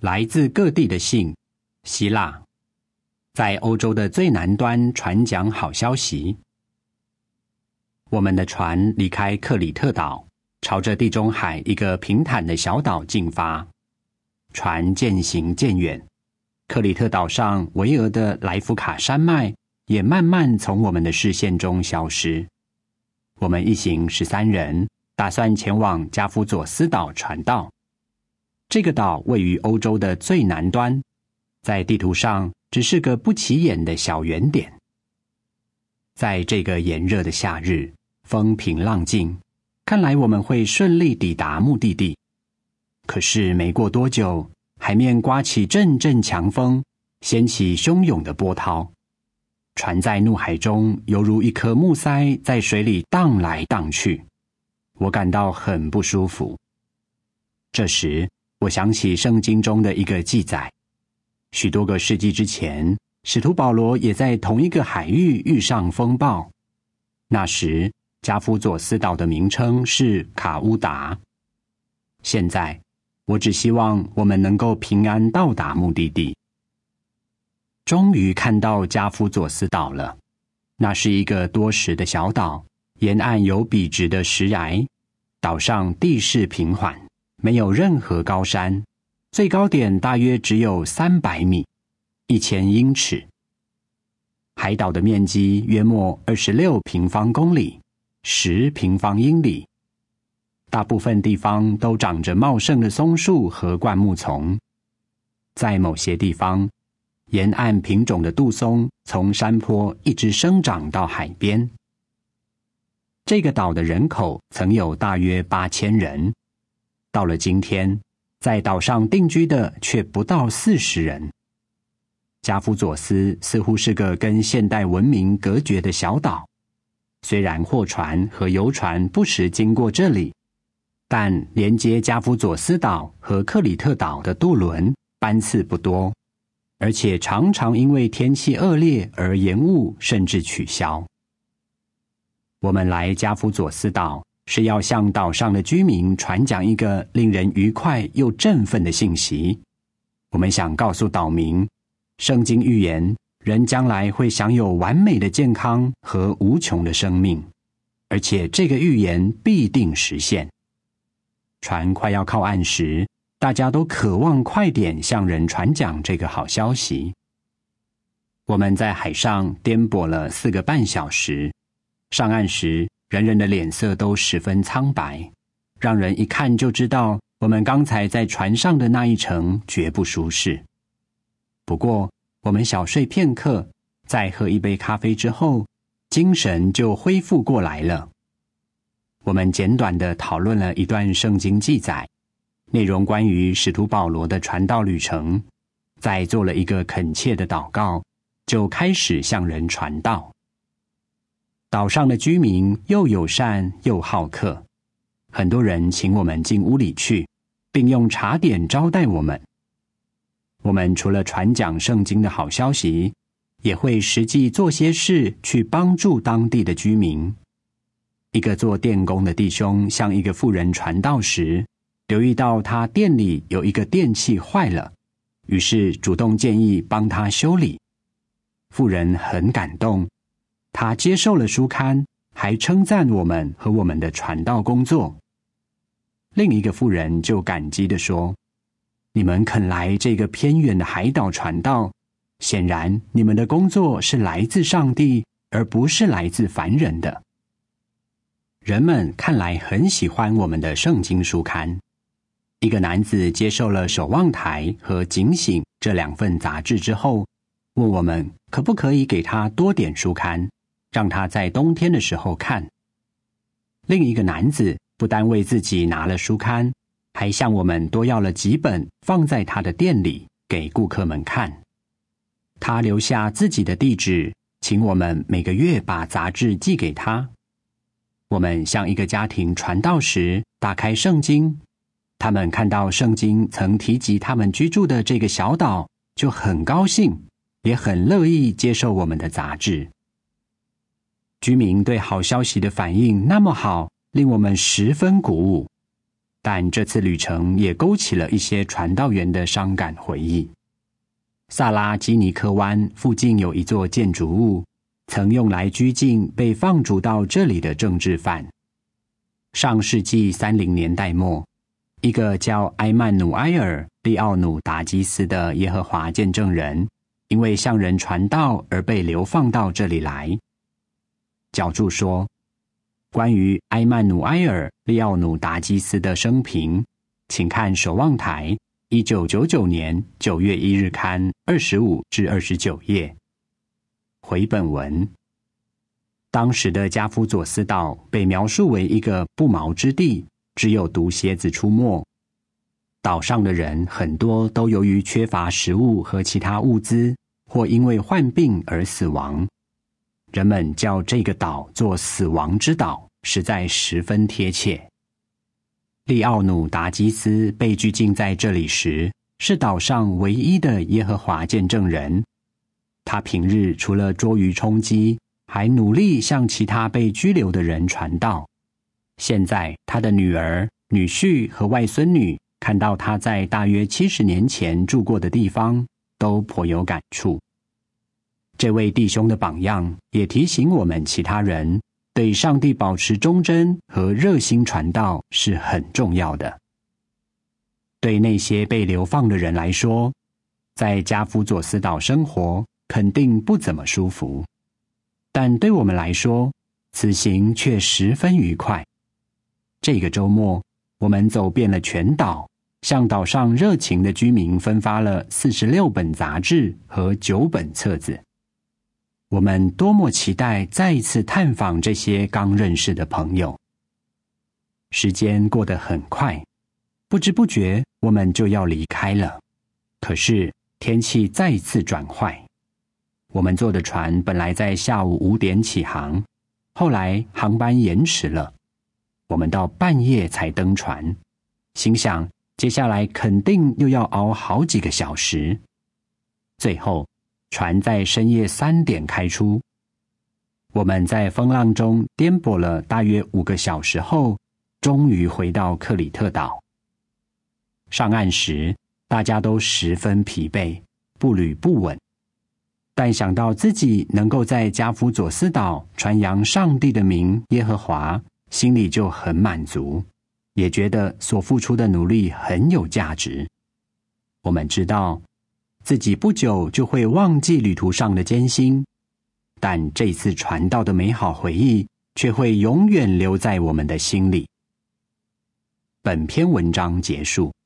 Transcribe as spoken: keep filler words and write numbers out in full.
来自各地的信，希腊，在欧洲的最南端传讲好消息。我们的船离开克里特岛，朝着地中海一个平坦的小岛进发。船渐行渐远，克里特岛上巍峨的莱夫卡山脉也慢慢从我们的视线中消失。我们一行十三人，打算前往加夫佐斯岛传道。这个岛位于欧洲的最南端，在地图上只是个不起眼的小圆点。在这个炎热的夏日，风平浪静，看来我们会顺利抵达目的地。可是没过多久，海面刮起阵阵强风，掀起汹涌的波涛。船在怒海中犹如一颗木塞在水里荡来荡去，我感到很不舒服。这时我想起圣经中的一个记载，许多个世纪之前，使徒保罗也在同一个海域遇上风暴。那时加夫佐斯岛的名称是卡乌达。现在我只希望我们能够平安到达目的地。终于看到加夫佐斯岛了，那是一个多石的小岛，沿岸有笔直的石崖，岛上地势平缓，没有任何高山，最高点大约只有三百米，一千英尺。海岛的面积约莫二十六平方公里，十平方英里。大部分地方都长着茂盛的松树和灌木丛，在某些地方，沿岸品种的杜松从山坡一直生长到海边。这个岛的人口曾有大约八千人，到了今天，在岛上定居的却不到四十人。加夫佐斯似乎是个跟现代文明隔绝的小岛，虽然货船和游船不时经过这里，但连接加夫佐斯岛和克里特岛的渡轮班次不多，而且常常因为天气恶劣而延误甚至取消。我们来加夫佐斯岛是要向岛上的居民传讲一个令人愉快又振奋的信息。我们想告诉岛民，圣经预言人将来会享有完美的健康和无穷的生命，而且这个预言必定实现。船快要靠岸时，大家都渴望快点向人传讲这个好消息。我们在海上颠簸了四个半小时，上岸时人人的脸色都十分苍白，让人一看就知道我们刚才在船上的那一程绝不舒适。不过我们小睡片刻，在喝一杯咖啡之后，精神就恢复过来了。我们简短地讨论了一段圣经记载，内容关于使徒保罗的传道旅程，再做了一个恳切的祷告，就开始向人传道。岛上的居民又友善又好客，很多人请我们进屋里去，并用茶点招待我们。我们除了传讲圣经的好消息，也会实际做些事去帮助当地的居民。一个做电工的弟兄向一个妇人传道时，留意到他店里有一个电器坏了，于是主动建议帮他修理。妇人很感动，他接受了书刊，还称赞我们和我们的传道工作。另一个妇人就感激地说，你们肯来这个偏远的海岛传道，显然你们的工作是来自上帝，而不是来自凡人的。人们看来很喜欢我们的圣经书刊。一个男子接受了守望台和警醒这两份杂志之后，问我们可不可以给他多点书刊，让他在冬天的时候看。另一个男子不单为自己拿了书刊，还向我们多要了几本放在他的店里给顾客们看。他留下自己的地址，请我们每个月把杂志寄给他。我们向一个家庭传道时，打开圣经，他们看到圣经曾提及他们居住的这个小岛，就很高兴，也很乐意接受我们的杂志。居民对好消息的反应那么好，令我们十分鼓舞。 但这次旅程也勾起了一些传道员的伤感回忆。萨拉基尼科湾附近有一座建筑物，曾用来拘禁被放逐到这里的政治犯。上世纪三零年代末，一个叫埃曼努埃尔·利奥努达基斯的耶和华见证人，因为向人传道而被流放到这里来。角注说，关于埃曼努埃尔·利奥努达基斯的生平，请看守望台一九九九年九月一日刊二十五至二十九页。回本文，当时的加夫佐斯岛被描述为一个不毛之地，只有毒蝎子出没。岛上的人很多都由于缺乏食物和其他物资，或因为患病而死亡。人们叫这个岛做死亡之岛，实在十分贴切。利奥努达基斯被拘禁在这里时，是岛上唯一的耶和华见证人。他平日除了捉鱼充饥，还努力向其他被拘留的人传道。现在他的女儿、女婿和外孙女看到他在大约七十年前住过的地方，都颇有感触。这位弟兄的榜样也提醒我们其他人，对上帝保持忠贞和热心传道是很重要的。对那些被流放的人来说，在加夫佐斯岛生活肯定不怎么舒服，但对我们来说，此行却十分愉快。这个周末，我们走遍了全岛，向岛上热情的居民分发了四十六本杂志和九本册子。我们多么期待再一次探访这些刚认识的朋友。时间过得很快，不知不觉我们就要离开了。可是天气再一次转坏，我们坐的船本来在下午五点起航，后来航班延迟了，我们到半夜才登船，心想接下来肯定又要熬好几个小时。最后船在深夜三点开出，我们在风浪中颠簸了大约五个小时后，终于回到克里特岛。上岸时，大家都十分疲惫，步履不稳，但想到自己能够在加夫佐斯岛传扬上帝的名耶和华，心里就很满足，也觉得所付出的努力很有价值。我们知道自己不久就会忘记旅途上的艰辛，但这次传道的美好回忆却会永远留在我们的心里。本篇文章结束。